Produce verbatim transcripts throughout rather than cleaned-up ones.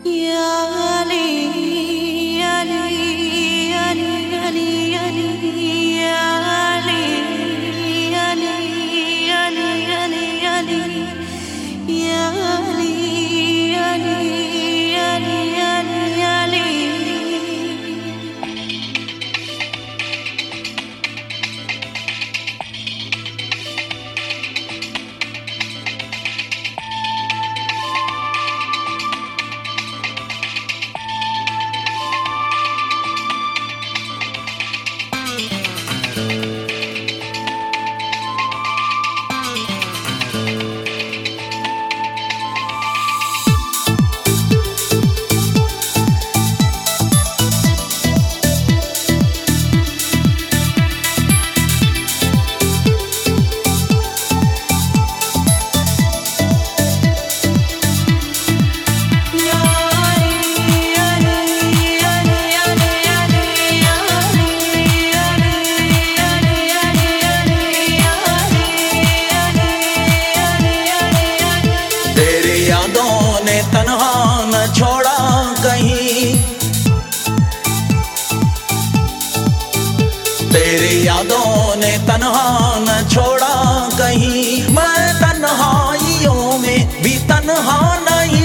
तेरी यादों ने तन्हा न छोड़ा कहीं, मैं तन्हाइयों में भी तन्हा नहीं।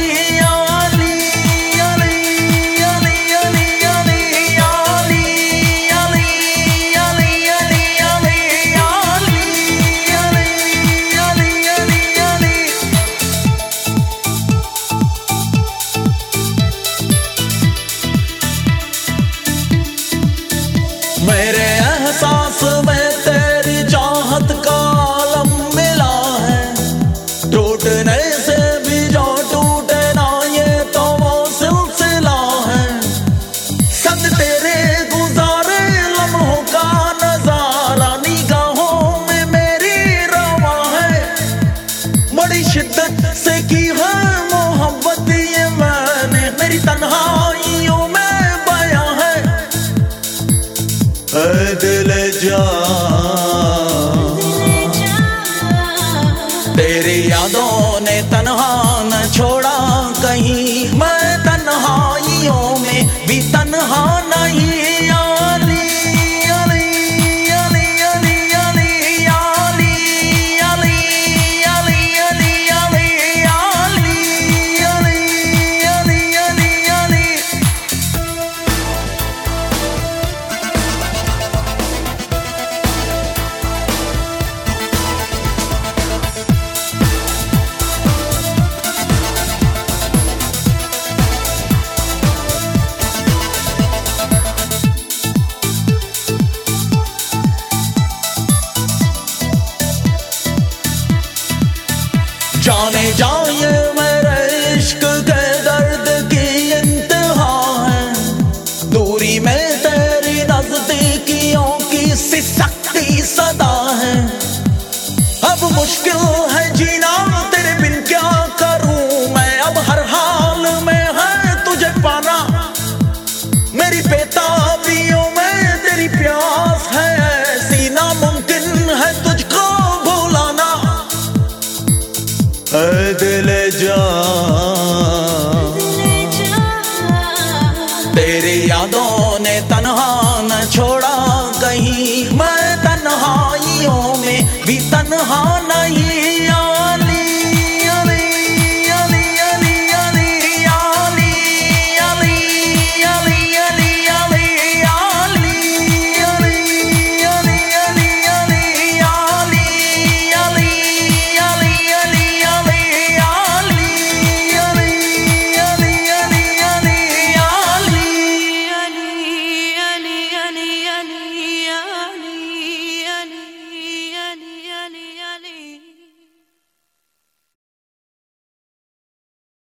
मेरे एहसास में तेरी चाहत का आलम मिला है, टूटने से भी जो टूटे ना ये तो वो सिलसिला है। सद तेरे गुजारे लम्हों का नजारा निगाहों में मेरी रवा है, बड़ी शिद्दत से की है मोहब्बत ये मैंने मेरी तन्हाइयों में बयां है। ऐ दिल जा तेरी यादों ने तन्हा न छोड़ा कहीं, मैं तन्हाइयों में भी तन्हा नहीं। जाने जाए मेरे इश्क के दर्द की इंतहा है, दूरी में तेरी नजदीकियों की सी सख्ती सदा है। अब मुश्किल है जीना तेरे बिन क्या करूं मैं, अब हर हाल में है तुझे पाना। मेरी बेताबियों में तेरी प्यास है ऐसी, नामुमकिन है तुझको भुलाना। ऐ दिल जा तेरी यादों